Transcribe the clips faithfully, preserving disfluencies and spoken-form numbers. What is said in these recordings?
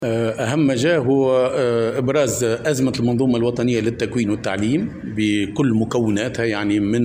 أهم ما جاء هو إبراز أزمة المنظومة الوطنية للتكوين والتعليم بكل مكوناتها، يعني من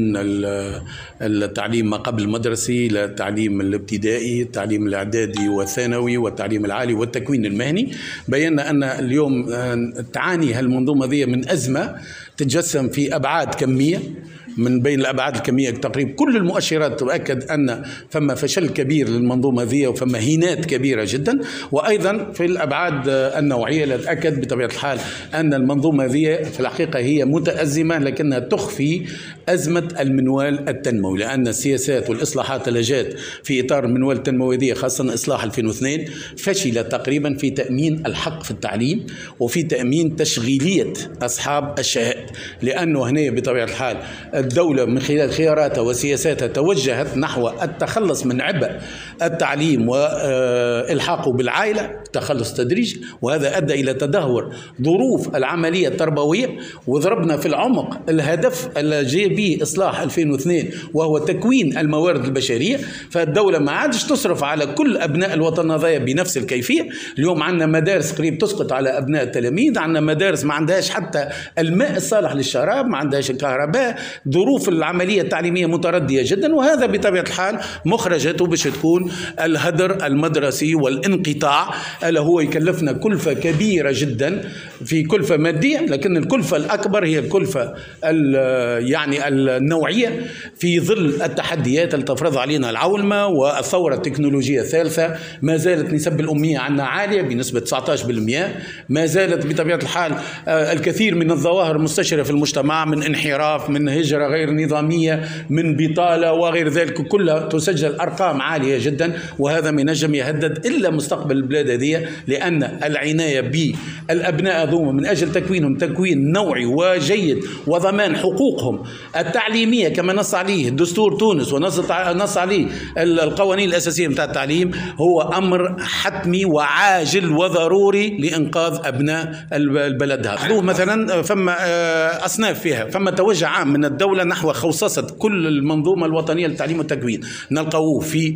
التعليم ما قبل المدرسي للتعليم الابتدائي، التعليم الإعدادي والثانوي والتعليم العالي والتكوين المهني. بينا أن اليوم تعاني هالمنظومة ذي من أزمة تتجسم في أبعاد كمية. من بين الأبعاد الكمية تقريبا كل المؤشرات تؤكد أن فما فشل كبير للمنظومة ذي وفما هينات كبيرة جدا، وأيضا في الأبعاد النوعية لا تأكد بطبيعة الحال أن المنظومة ذي في الحقيقة هي متأزمة، لكنها تخفي أزمة المنوال التنموي، لأن السياسات والإصلاحات اللي جات في إطار المنوال التنموي ذي خاصة إصلاح ألفين واثنين فشل تقريبا في تأمين الحق في التعليم وفي تأمين تشغيلية أصحاب الشهادة، لأنه هنا بطبيعة الحال الدولة من خلال خياراتها وسياساتها توجهت نحو التخلص من عبء التعليم والحاقه بالعائلة، تخلص تدريجي، وهذا أدى إلى تدهور ظروف العملية التربوية. وضربنا في العمق الهدف اللي جاء به إصلاح ألفين واثنين وهو تكوين الموارد البشرية، فالدولة ما عادش تصرف على كل أبناء الوطن هذايا بنفس الكيفية. اليوم عندنا مدارس قريب تسقط على أبناء التلاميذ، عندنا مدارس ما عندهاش حتى الماء الصالح للشراب، ما عندهاش الكهرباء، ظروف العملية التعليمية متردية جدا، وهذا بطبيعة الحال مخرجته باش تكون الهدر المدرسي والانقطاع اللي هو يكلفنا كلفة كبيرة جدا، في كلفة مادية، لكن الكلفة الأكبر هي الكلفة يعني النوعية في ظل التحديات اللي تفرض علينا العولمة والثورة التكنولوجية الثالثة. ما زالت نسب الأمية عندنا عالية بنسبة تسعة عشر بالمئة، ما زالت بطبيعة الحال الكثير من الظواهر المستشرة في المجتمع، من انحراف، من هجرة غير نظامية، من بطالة وغير ذلك، كلها تسجل أرقام عالية جدا، وهذا ما ينجم يهدد إلا مستقبل البلاد هذه، لأن العناية بالأبناء ذوما من أجل تكوينهم تكوين نوعي وجيد وضمان حقوقهم التعليمية كما نص عليه دستور تونس ونص عليه القوانين الأساسية متاع التعليم هو أمر حتمي وعاجل وضروري لإنقاذ أبناء البلد هذا. مثلا فما أصناف فيها، فما توجه عام من الدولة نحو خوصصة كل المنظومة الوطنية للتعليم والتكوين، نلقوه في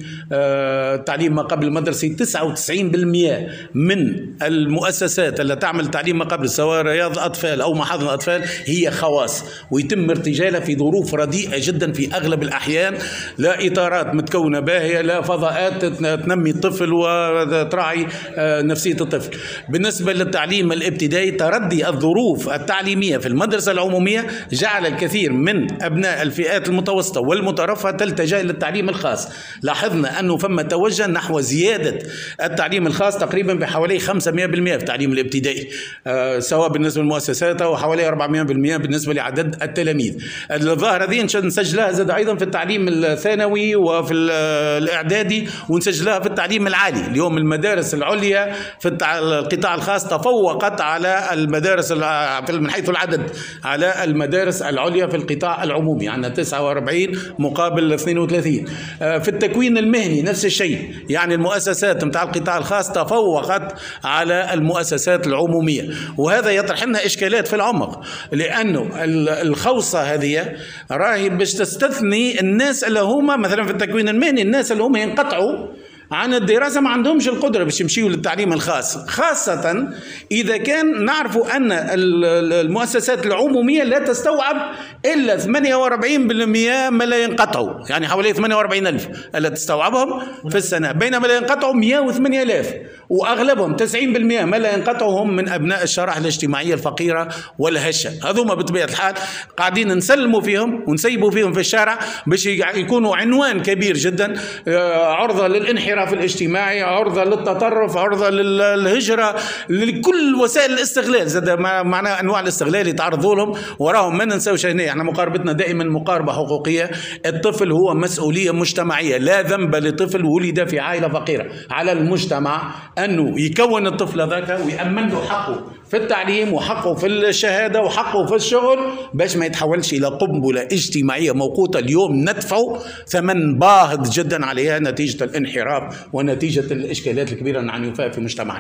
التعليم ما قبل المدرسي. تسعة وتسعين بالمئة من المؤسسات التي تعمل تعليم ما قبل سواء رياض أطفال أو محاضن أطفال هي خواص، ويتم ارتجالها في ظروف رديئة جدا في أغلب الأحيان، لا إطارات متكونة باهية، لا فضاءات تنمي الطفل وتراعي نفسية الطفل. بالنسبة للتعليم الابتدائي تردي الظروف التعليمية في المدرسة العمومية جعل الكثير من أبناء الفئات المتوسطة والمترفهة تلتجأ للتعليم الخاص. لاحظنا أنه فما توجه نحو زيادة التعليم الخاص تقريبا بحوالي خمسمئة بالمئة في التعليم الابتدائي، أه سواء بالنسبة للمؤسسات أو حوالي أربعمئة بالمئة بالنسبة لعدد التلاميذ. الظاهرة هذه نسجلها زاد أيضا في التعليم الثانوي وفي الإعدادي، ونسجلها في التعليم العالي. اليوم المدارس العليا في القطاع الخاص تفوقت على المدارس من حيث العدد على المدارس العليا في القطاع العمومي، عندنا يعني تسعة وأربعين مقابل اثنين وثلاثين. في التكوين المهني نفس الشيء، يعني المؤسسات متاع القطاع الخاص تفوقت على المؤسسات العمومية، وهذا يطرح لنا إشكالات في العمق، لأنه الخوصة هذه راهي باش تستثني الناس اللي هما مثلا في التكوين المهني، الناس اللي هما ينقطعوا عن الدراسة ما عندهمش القدرة باش يمشيوا للتعليم الخاص، خاصة إذا كان نعرفوا أن المؤسسات العمومية لا تستوعب إلا ثمانية وأربعين بالمئة ما لا ينقطعوا، يعني حوالي ثمانية وأربعين ألف ألا تستوعبهم في السنة، بينما لا ينقطعوا مئة وثمانية آلاف، وأغلبهم تسعين بالمئة ما لا ينقطعوا هم من أبناء الشرائح الاجتماعية الفقيرة والهشة. هذوما بطبيعة الحال قاعدين نسلموا فيهم ونسيبوا فيهم في الشارع باش يكونوا عنوان كبير جدا، عرضة للانحراف في الاجتماعي، عرضة للتطرف، عرضة للهجرة، لكل وسائل الاستغلال، زاد معناه انواع الاستغلال يتعرضوا لهم وراهم. ما ننساوش هنا احنا مقاربتنا دائما مقاربة حقوقية، الطفل هو مسؤولية مجتمعية، لا ذنب لطفل ولد في عائلة فقيرة، على المجتمع انه يكون الطفل ذاك ويأمن له حقه في التعليم وحقه في الشهادة وحقه في الشغل باش ما يتحولش الى قنبلة اجتماعية موقوتة اليوم ندفع ثمن باهظ جدا عليها نتيجة الانحراف ونتيجة الإشكالات الكبيرة نعاني فيها في مجتمعنا.